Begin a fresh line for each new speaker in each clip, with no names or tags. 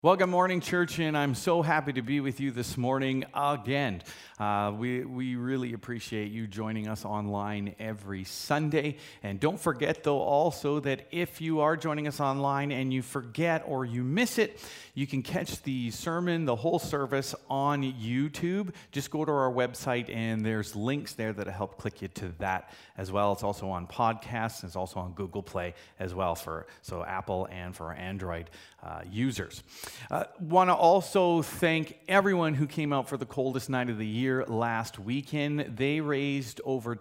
Well, good morning, church, and I'm so happy to be with you this morning again. We really appreciate you joining us online every Sunday. And don't forget, though, also that if you are joining us online and you forget or you miss it, you can catch the sermon, the whole service on YouTube. Just go to our website, and there's links there that help click you to that as well. It's also on podcasts, and it's also on Google Play as well for Apple and for Android users. Want to also thank everyone who came out for the coldest night of the year last weekend. They raised over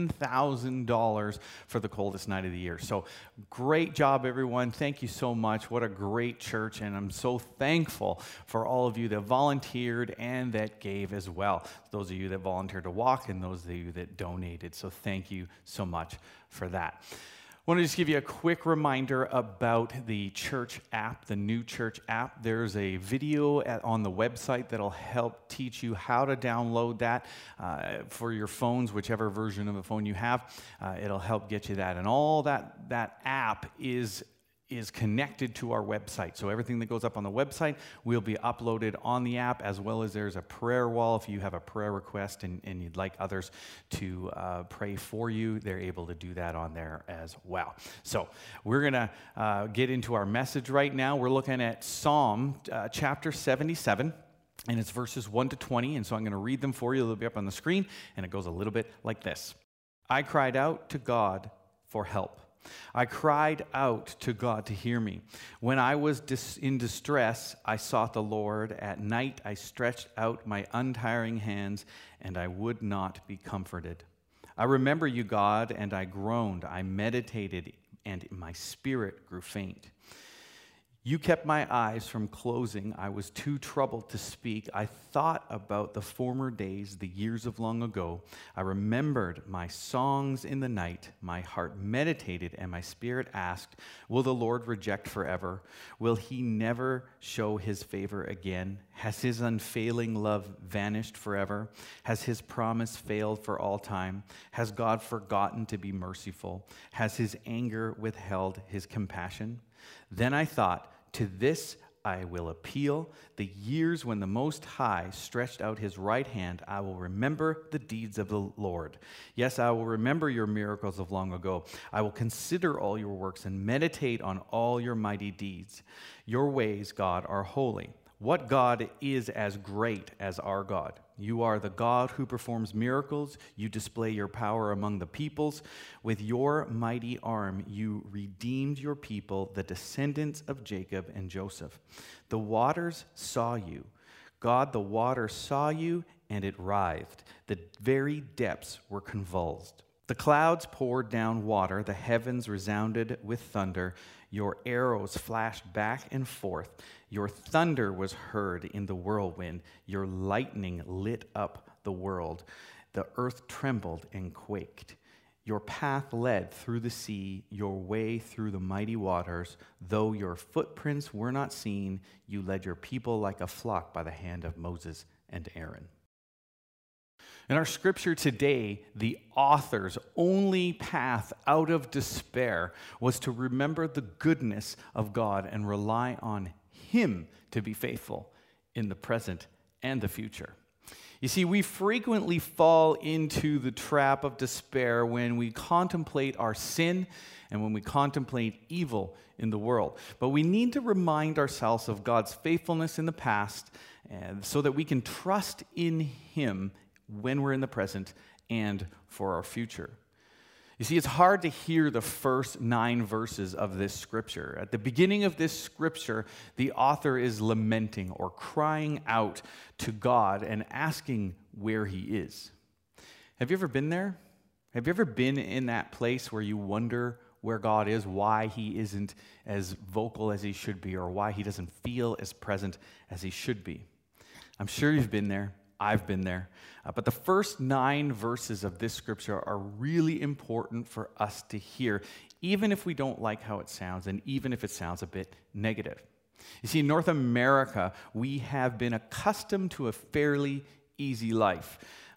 $10,000 for the coldest night of the year. So great job, everyone. Thank you so much. What a great church, and I'm so thankful for all of you that volunteered and that gave as well. Those of you that volunteered to walk and those of you that donated. So thank you so much for that. I want to just give you a quick reminder about the church app, the new church app. There's a video on the website that'll help teach you how to download that for your phones, whichever version of a phone you have. It'll help get you that. And all that app is connected to our website. So everything that goes up on the website will be uploaded on the app, as well as there's a prayer wall. If you have a prayer request and you'd like others to pray for you, they're able to do that on there as well. So we're going to get into our message right now. We're looking at Psalm chapter 77. And it's verses 1 to 20. And so I'm going to read them for you. They'll be up on the screen. And it goes a little bit like this. I cried out to God for help. I cried out to God to hear me. When I was in distress, I sought the Lord. At night, I stretched out my untiring hands, and I would not be comforted. I remember you, God, and I groaned. I meditated, and my spirit grew faint. You kept my eyes from closing. I was too troubled to speak. I thought about the former days, the years of long ago. I remembered my songs in the night. My heart meditated, and my spirit asked, will the Lord reject forever? Will he never show his favor again? Has his unfailing love vanished forever? Has his promise failed for all time? Has God forgotten to be merciful? Has his anger withheld his compassion? Then I thought, to this I will appeal. The years when the Most High stretched out his right hand, I will remember the deeds of the Lord. Yes, I will remember your miracles of long ago. I will consider all your works and meditate on all your mighty deeds. Your ways, God, are holy. What God is as great as our God? You are the God who performs miracles. You display your power among the peoples. With your mighty arm, you redeemed your people, the descendants of Jacob and Joseph. The waters saw you. God, the water saw you, and it writhed. The very depths were convulsed. The clouds poured down water. The heavens resounded with thunder. Your arrows flashed back and forth. Your thunder was heard in the whirlwind. Your lightning lit up the world. The earth trembled and quaked. Your path led through the sea, your way through the mighty waters. Though your footprints were not seen, you led your people like a flock by the hand of Moses and Aaron. In our scripture today, the author's only path out of despair was to remember the goodness of God and rely on him to be faithful in the present and the future. You see, we frequently fall into the trap of despair when we contemplate our sin and when we contemplate evil in the world. But we need to remind ourselves of God's faithfulness in the past so that we can trust in him when we're in the present and for our future. You see, it's hard to hear the first 9 verses of this scripture. At the beginning of this scripture, the author is lamenting or crying out to God and asking where he is. Have you ever been there? Have you ever been in that place where you wonder where God is, why he isn't as vocal as he should be, or why he doesn't feel as present as he should be? I'm sure you've been there. I've been there. But the first 9 verses of this scripture are really important for us to hear, even if we don't like how it sounds, and even if it sounds a bit negative. You see, in North America, we have been accustomed to a fairly easy life.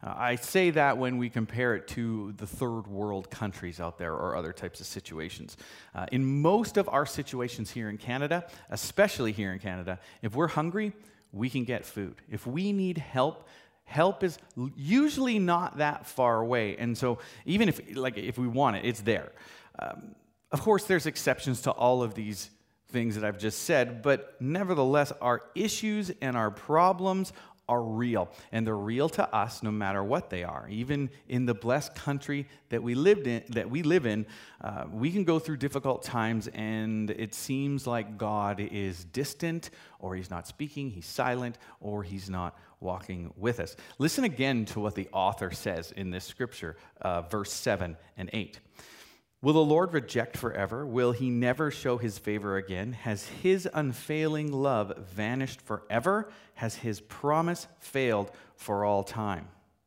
I say that when we compare it to the third world countries out there or other types of situations. In most of our situations here in Canada, especially here in Canada, if we're hungry, we can get food. If we need help, help is usually not that far away. And so even if we want it, it's there. Of course, there's exceptions to all of these things that I've just said, but nevertheless, our issues and our problems are real, and they're real to us no matter what they are. Even in the blessed country that we live in, we can go through difficult times, and it seems like God is distant, or he's not speaking, he's silent, or he's not walking with us. Listen again to what the author says in this scripture, verse 7 and 8. Will the Lord reject forever? Will he never show his favor again? Has his unfailing love vanished forever? Has his promise failed for all time?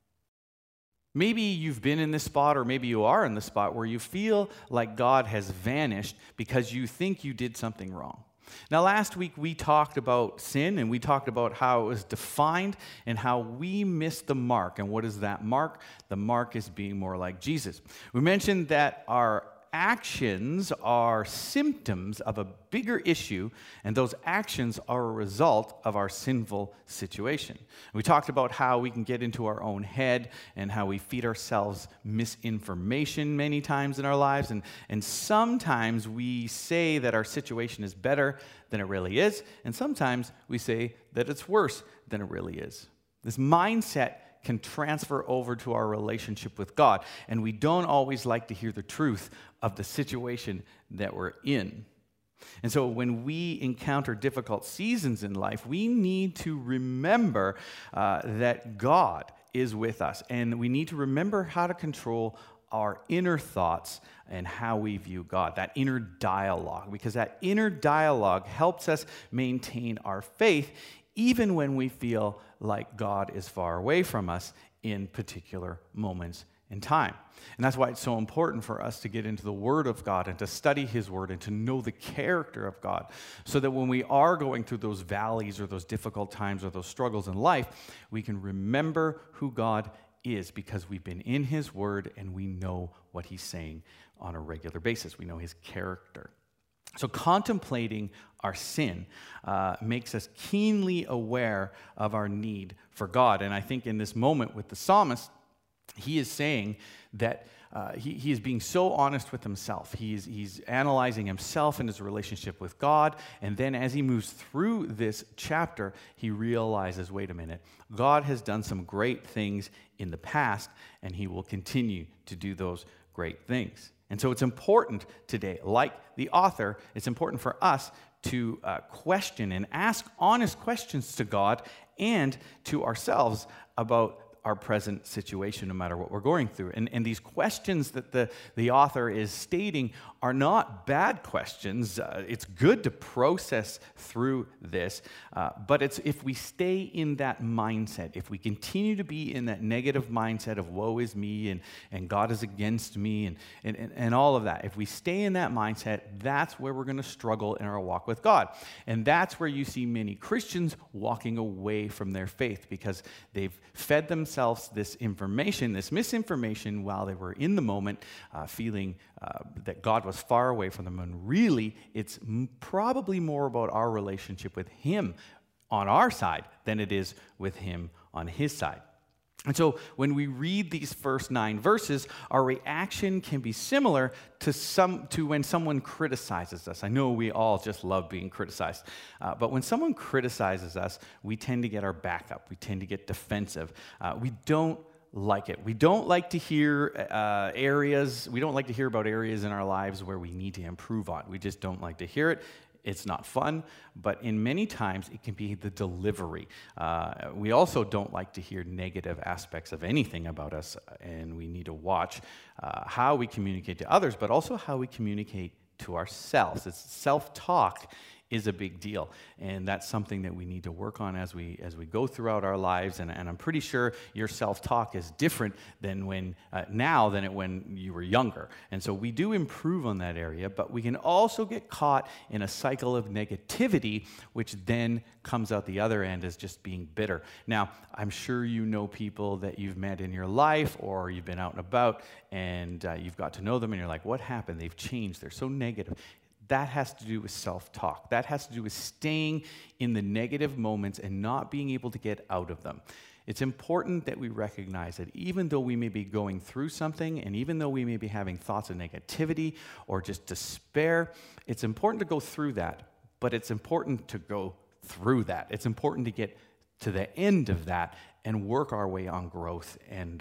Maybe you've been in this spot, or maybe you are in the spot where you feel like God has vanished because you think you did something wrong. Now, last week we talked about sin, and we talked about how it was defined and how we missed the mark. And what is that mark? The mark is being more like Jesus. We mentioned that our actions are symptoms of a bigger issue, and those actions are a result of our sinful situation. We talked about how we can get into our own head and how we feed ourselves misinformation many times in our lives, and sometimes we say that our situation is better than it really is, and sometimes we say that it's worse than it really is. This mindset can transfer over to our relationship with God, and we don't always like to hear the truth of the situation that we're in. And so when we encounter difficult seasons in life, we need to remember that God is with us, and we need to remember how to control our inner thoughts and how we view God, that inner dialogue, because that inner dialogue helps us maintain our faith even when we feel like God is far away from us in particular moments in time. And that's why it's so important for us to get into the Word of God and to study His Word and to know the character of God, so that when we are going through those valleys or those difficult times or those struggles in life, we can remember who God is, because we've been in His Word and we know what He's saying on a regular basis. We know His character. So contemplating our sin makes us keenly aware of our need for God. And I think in this moment with the psalmist, he is saying that he is being so honest with himself. He's analyzing himself and his relationship with God. And then as he moves through this chapter, he realizes, wait a minute, God has done some great things in the past, and he will continue to do those great things. And so it's important today, like the author, it's important for us to question and ask honest questions to God and to ourselves about our present situation, no matter what we're going through. And these questions that the author is stating are not bad questions. It's good to process through this, but it's if we stay in that mindset, if we continue to be in that negative mindset of woe is me and God is against me and all of that, if we stay in that mindset, that's where we're going to struggle in our walk with God. And that's where you see many Christians walking away from their faith, because they've fed themselves this information, this misinformation, while they were in the moment feeling that God was far away from them. And really, it's probably more about our relationship with Him on our side than it is with Him on His side. And so when we read these first 9 verses, our reaction can be similar to when someone criticizes us. I know we all just love being criticized, but when someone criticizes us, we tend to get our back up. We tend to get defensive. We don't like it. We don't like to hear we don't like to hear about areas in our lives where we need to improve on. We just don't like to hear it. It's not fun, but in many times it can be the delivery. We also don't like to hear negative aspects of anything about us, and we need to watch how we communicate to others, but also how we communicate to ourselves. It's self-talk is a big deal. And that's something that we need to work on as we go throughout our lives. And I'm pretty sure your self-talk is different than when you were younger. And so we do improve on that area, but we can also get caught in a cycle of negativity, which then comes out the other end as just being bitter. Now, I'm sure you know people that you've met in your life, or you've been out and about, and you've got to know them, and you're like, what happened? They've changed. They're so negative. That has to do with self-talk. That has to do with staying in the negative moments and not being able to get out of them. It's important that we recognize that even though we may be going through something, and even though we may be having thoughts of negativity or just despair, it's important to go through that, but it's important to go through that. It's important to get to the end of that and work our way on growth and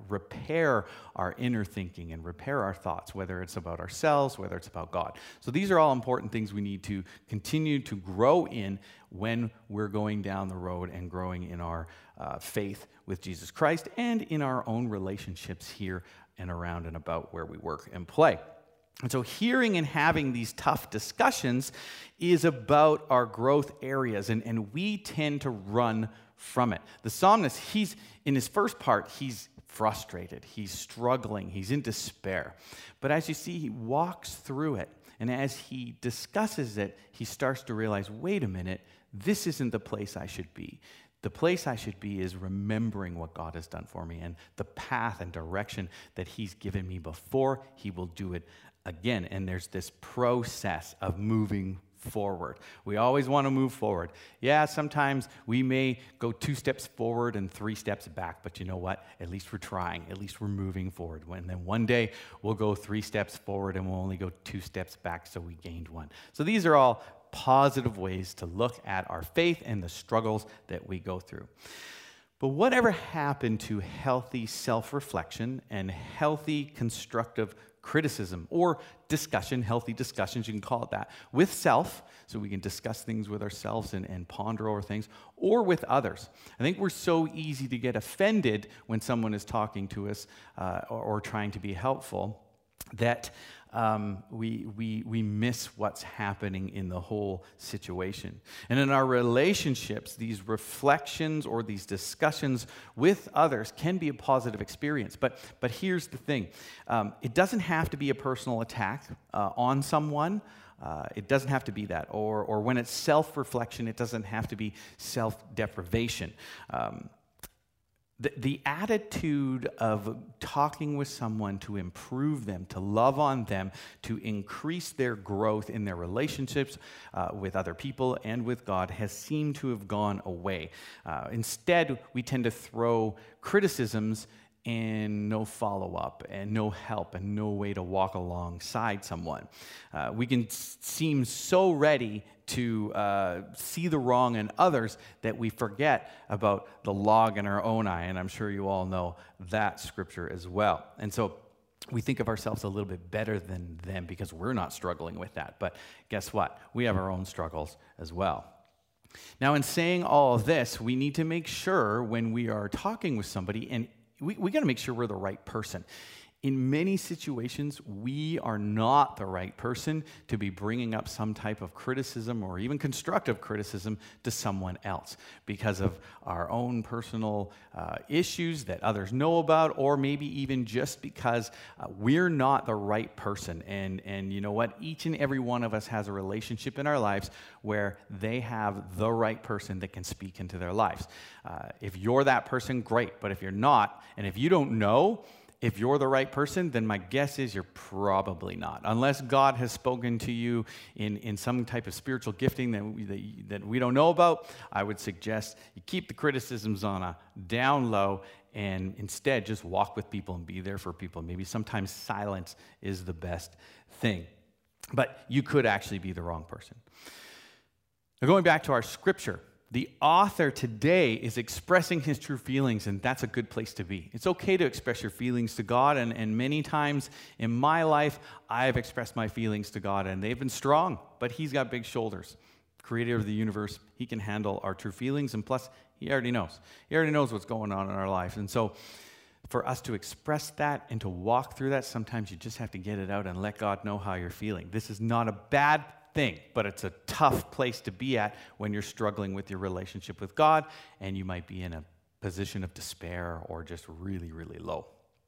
repair our inner thinking and repair our thoughts, whether it's about ourselves, whether it's about God. So these are all important things we need to continue to grow in when we're going down the road and growing in our faith with Jesus Christ and in our own relationships here and around and about where we work and play. And so hearing and having these tough discussions is about our growth areas, and we tend to run from it. The psalmist, he's in his first part, he's frustrated, he's struggling, he's in despair. But as you see, he walks through it, and as he discusses it, he starts to realize, wait a minute, this isn't the place I should be. The place I should be is remembering what God has done for me and the path and direction that he's given me before. He will do it again. And there's this process of moving forward. We always want to move forward. Yeah, sometimes we may go 2 steps forward and 3 steps back, but you know what? At least we're trying. At least we're moving forward. And then one day we'll go 3 steps forward and we'll only go 2 steps back, so we gained 1. So these are all positive ways to look at our faith and the struggles that we go through. But whatever happened to healthy self-reflection and healthy constructive criticism or discussion, healthy discussions, you can call it that, with self, so we can discuss things with ourselves and ponder over things, or with others. I think we're so easy to get offended when someone is talking to us or trying to be helpful that we miss what's happening in the whole situation. And in our relationships, these reflections or these discussions with others can be a positive experience. But here's the thing. It doesn't have to be a personal attack on someone. It doesn't have to be that. Or when it's self-reflection, it doesn't have to be self-deprivation. The attitude of talking with someone to improve them, to love on them, to increase their growth in their relationships with other people and with God has seemed to have gone away. Instead, we tend to throw criticisms and no follow-up and no help and no way to walk alongside someone. We can seem so ready to see the wrong in others that we forget about the log in our own eye, and I'm sure you all know that scripture as well. And so we think of ourselves a little bit better than them because we're not struggling with that. But guess what? We have our own struggles as well. Now, in saying all of this, we need to make sure when we are talking with somebody, and we got to make sure we're the right person. In many situations, we are not the right person to be bringing up some type of criticism or even constructive criticism to someone else because of our own personal issues that others know about, or maybe even just because we're not the right person. And you know what? Each and every one of us has a relationship in our lives where they have the right person that can speak into their lives. If you're that person, great. But if you're not, and if you don't know if you're the right person, then my guess is you're probably not. Unless God has spoken to you in some type of spiritual gifting that we don't know about, I would suggest you keep the criticisms on a down low and instead just walk with people and be there for people. Maybe sometimes silence is the best thing. But you could actually be the wrong person. Now, going back to our scripture, the author today is expressing his true feelings, and that's a good place to be. It's okay to express your feelings to God, and many times in my life, I've expressed my feelings to God, and they've been strong, but he's got big shoulders. Creator of the universe, he can handle our true feelings, and plus, he already knows. He already knows what's going on in our life, and so for us to express that and to walk through that, sometimes you just have to get it out and let God know how you're feeling. This is not a bad thing, but it's a tough place to be at when you're struggling with your relationship with God, and you might be in a position of despair or just really, really low.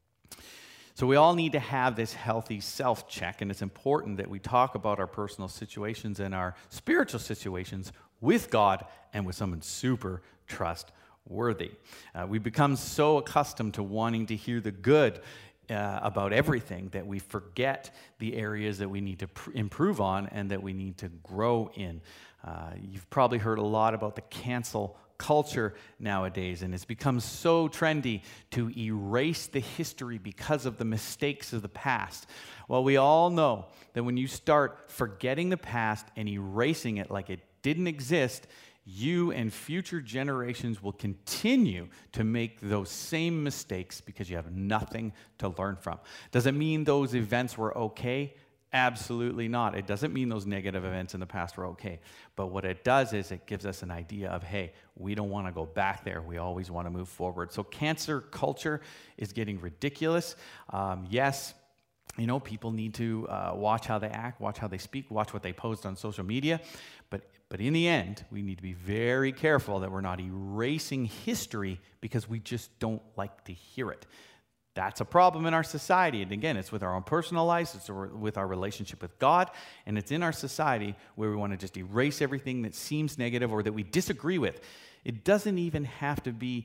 So we all need to have this healthy self-check, and it's important that we talk about our personal situations and our spiritual situations with God and with someone super trustworthy. We become so accustomed to wanting to hear the good about everything that we forget the areas that we need to improve on and that we need to grow in. You've probably heard a lot about the cancel culture nowadays, and it's become so trendy to erase the history because of the mistakes of the past. Well, we all know that when you start forgetting the past and erasing it like it didn't exist, you and future generations will continue to make those same mistakes because you have nothing to learn from. Does it mean those events were okay? Absolutely not. It doesn't mean those negative events in the past were okay. But what it does is it gives us an idea of, hey, we don't want to go back there. We always want to move forward. So cancer culture is getting ridiculous. Yes, people need to watch how they act, watch how they speak, watch what they post on social media. But in the end, we need to be very careful that we're not erasing history because we just don't like to hear it. That's a problem in our society. And again, it's with our own personal lives, it's with our relationship with God, and it's in our society where we want to just erase everything that seems negative or that we disagree with. It doesn't even have to be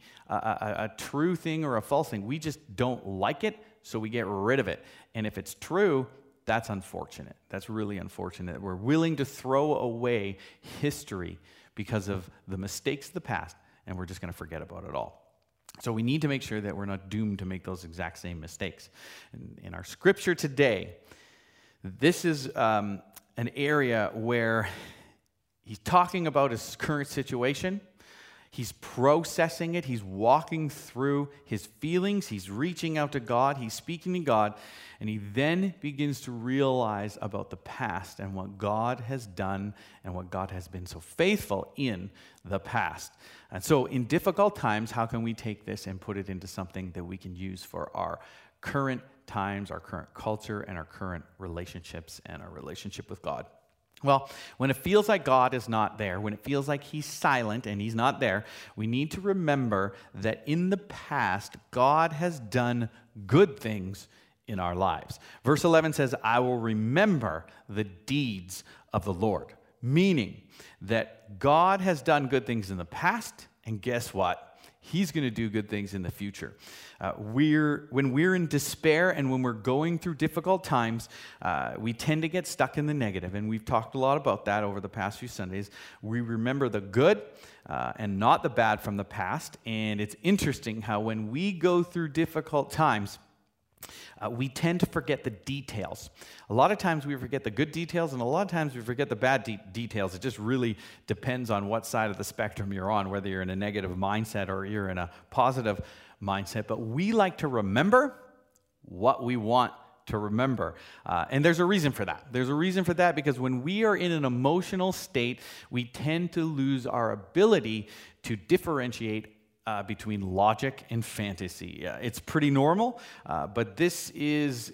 a true thing or a false thing. We just don't like it, so we get rid of it. And if it's true, that's unfortunate. That's really unfortunate. We're willing to throw away history because of the mistakes of the past, and we're just going to forget about it all. So we need to make sure that we're not doomed to make those exact same mistakes. In our scripture today, this is an area where he's talking about his current situation. He's processing it. He's walking through his feelings. He's reaching out to God. He's speaking to God. And he then begins to realize about the past and what God has done and what God has been so faithful in the past. And so in difficult times, how can we take this and put it into something that we can use for our current times, our current culture, and our current relationships and our relationship with God? Well, when it feels like God is not there, when it feels like he's silent and he's not there, we need to remember that in the past, God has done good things in our lives. Verse 11 says, I will remember the deeds of the Lord, meaning that God has done good things in the past, and guess what? He's going to do good things in the future. When we're in despair and when we're going through difficult times, we tend to get stuck in the negative, and we've talked a lot about that over the past few Sundays. We remember the good and not the bad from the past, and it's interesting how when we go through difficult times, we tend to forget the details. A lot of times we forget the good details, and a lot of times we forget the bad details. It just really depends on what side of the spectrum you're on, whether you're in a negative mindset or you're in a positive mindset. But we like to remember what we want to remember. And there's a reason for that. There's a reason for that because when we are in an emotional state, we tend to lose our ability to differentiate between logic and fantasy. It's pretty normal, but this is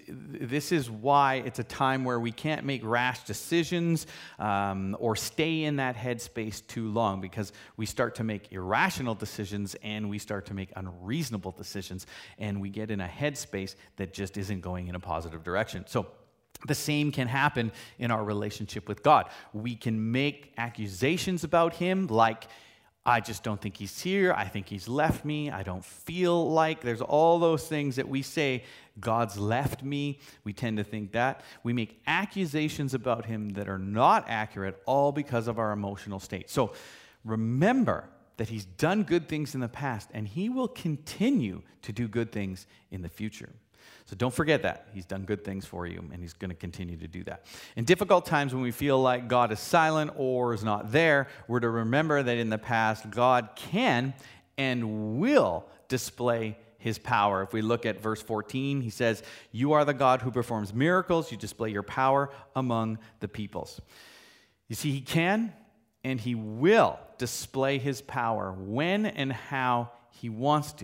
why it's a time where we can't make rash decisions or stay in that headspace too long, because we start to make irrational decisions and we start to make unreasonable decisions, and we get in a headspace that just isn't going in a positive direction. So the same can happen in our relationship with God. We can make accusations about him like, I just don't think he's here. I think he's left me. I don't feel like. There's all those things that we say, God's left me. We tend to think that. We make accusations about him that are not accurate, all because of our emotional state. So remember that he's done good things in the past, and he will continue to do good things in the future. So don't forget that. He's done good things for you, and he's going to continue to do that. In difficult times when we feel like God is silent or is not there, we're to remember that in the past, God can and will display his power. If we look at verse 14, he says, you are the God who performs miracles. You display your power among the peoples. You see, he can and he will display his power when and how he wants to.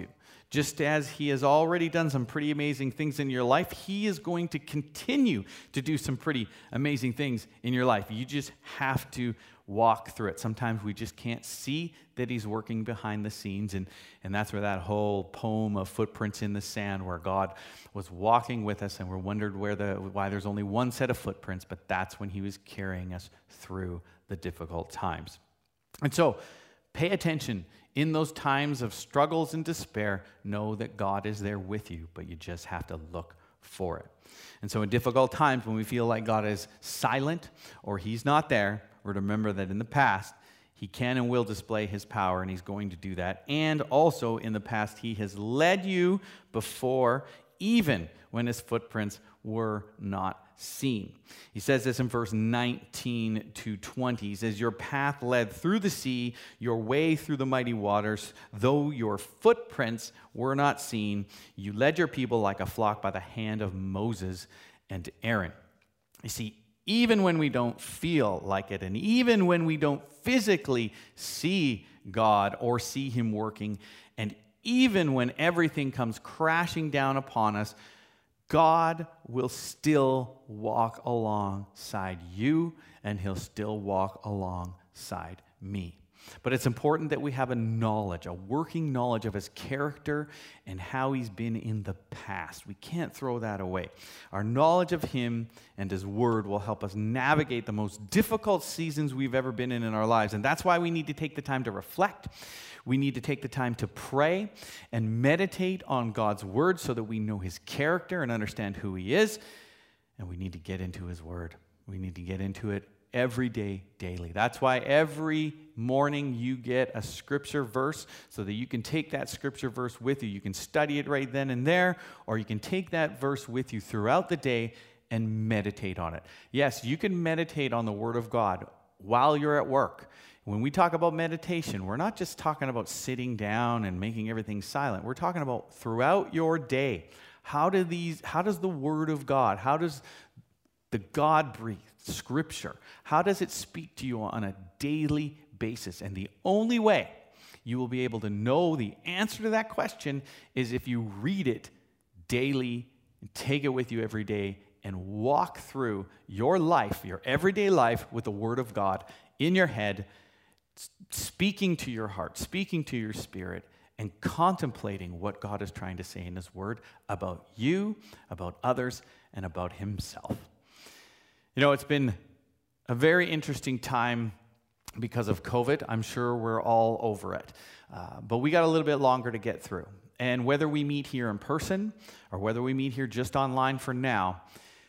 Just as he has already done some pretty amazing things in your life, he is going to continue to do some pretty amazing things in your life. You just have to walk through it. Sometimes we just can't see that he's working behind the scenes, and that's where that whole poem of Footprints in the Sand, where God was walking with us and we wondered why there's only one set of footprints, but that's when he was carrying us through the difficult times. And so, pay attention. In those times of struggles and despair, know that God is there with you, but you just have to look for it. And so in difficult times, when we feel like God is silent or he's not there, we're to remember that in the past, he can and will display his power, and he's going to do that. And also in the past, he has led you before, even when his footprints were not seen. He says this in verse 19 to 20. He says, your path led through the sea, your way through the mighty waters. Though your footprints were not seen, you led your people like a flock by the hand of Moses and Aaron. You see, even when we don't feel like it, and even when we don't physically see God or see him working, and even when everything comes crashing down upon us, God will still walk alongside you, and he'll still walk alongside me. But it's important that we have a working knowledge of his character and how he's been in the past. We can't throw that away. Our knowledge of him and his word will help us navigate the most difficult seasons we've ever been in our lives. And that's why we need to take the time to reflect. We need to take the time to pray and meditate on God's word so that we know his character and understand who he is. And we need to get into his word. We need to get into it every day, daily. That's why every morning you get a scripture verse so that you can take that scripture verse with you. You can study it right then and there, or you can take that verse with you throughout the day and meditate on it. Yes, you can meditate on the Word of God while you're at work. When we talk about meditation, we're not just talking about sitting down and making everything silent. We're talking about throughout your day. How does the Word of God, how does the God-breathed Scripture, how does it speak to you on a daily basis? And the only way you will be able to know the answer to that question is if you read it daily, take it with you every day, and walk through your life, your everyday life, with the Word of God in your head, speaking to your heart, speaking to your spirit, and contemplating what God is trying to say in his Word about you, about others, and about himself. You know, it's been a very interesting time because of COVID. I'm sure we're all over it. But we got a little bit longer to get through. And whether we meet here in person or whether we meet here just online for now,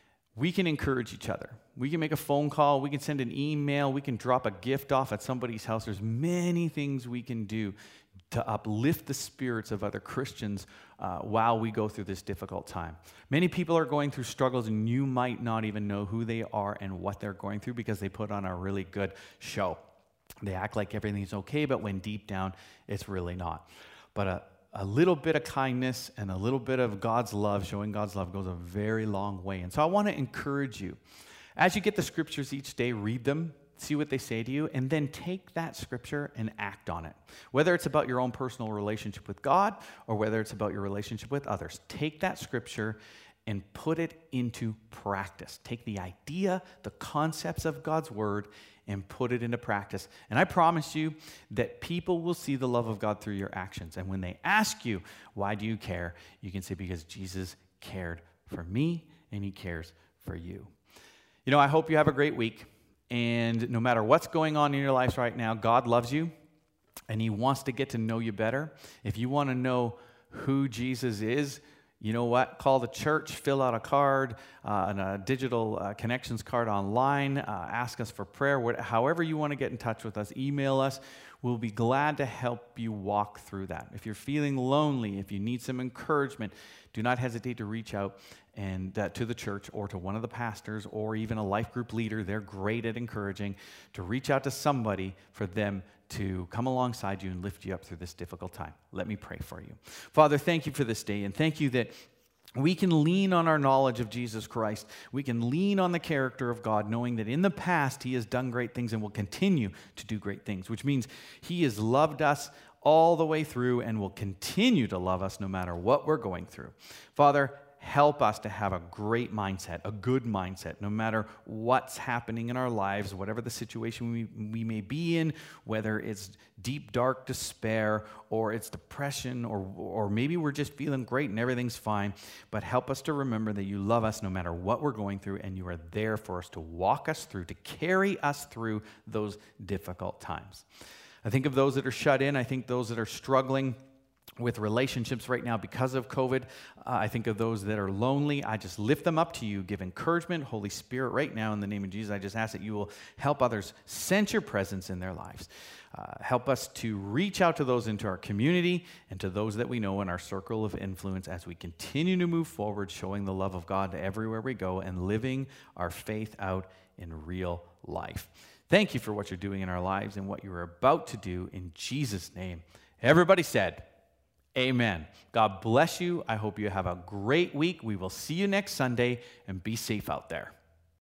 we can encourage each other. We can make a phone call. We can send an email. We can drop a gift off at somebody's house. There's many things we can do to uplift the spirits of other Christians while we go through this difficult time. Many people are going through struggles, and you might not even know who they are and what they're going through because they put on a really good show. They act like everything's okay, but when deep down, it's really not. But a little bit of kindness and a little bit of God's love, showing God's love, goes a very long way. And so I want to encourage you, as you get the scriptures each day, read them, see what they say to you, and then take that scripture and act on it. Whether it's about your own personal relationship with God or whether it's about your relationship with others, take that scripture and put it into practice. Take the idea, the concepts of God's word, and put it into practice. And I promise you that people will see the love of God through your actions. And when they ask you, why do you care? You can say, because Jesus cared for me and he cares for you. You know, I hope you have a great week. And no matter what's going on in your lives right now, God loves you and he wants to get to know you better. If you want to know who Jesus is, you know what? Call the church, fill out a card, and a digital connections card online, ask us for prayer, however you want to get in touch with us, email us. We'll be glad to help you walk through that. If you're feeling lonely, if you need some encouragement, do not hesitate to reach out and to the church or to one of the pastors or even a life group leader. They're great at encouraging, to reach out to somebody for them to come alongside you and lift you up through this difficult time. Let me pray for you. Father, thank you for this day, and thank you that we can lean on our knowledge of Jesus Christ. We can lean on the character of God, knowing that in the past he has done great things and will continue to do great things, which means he has loved us all the way through and will continue to love us no matter what we're going through. Father, help us to have a great mindset, a good mindset, no matter what's happening in our lives, whatever the situation we may be in, whether it's deep, dark despair, or it's depression, or maybe we're just feeling great and everything's fine. But help us to remember that you love us no matter what we're going through, and you are there for us to walk us through, to carry us through those difficult times. I think of those that are shut in. I think those that are struggling with relationships right now because of COVID. I think of those that are lonely. I just lift them up to you, give encouragement. Holy Spirit, right now in the name of Jesus, I just ask that you will help others sense your presence in their lives. Help us to reach out to those into our community and to those that we know in our circle of influence as we continue to move forward, showing the love of God everywhere we go and living our faith out in real life. Thank you for what you're doing in our lives and what you're about to do in Jesus' name. Everybody said, amen. God bless you. I hope you have a great week. We will see you next Sunday, and be safe out there.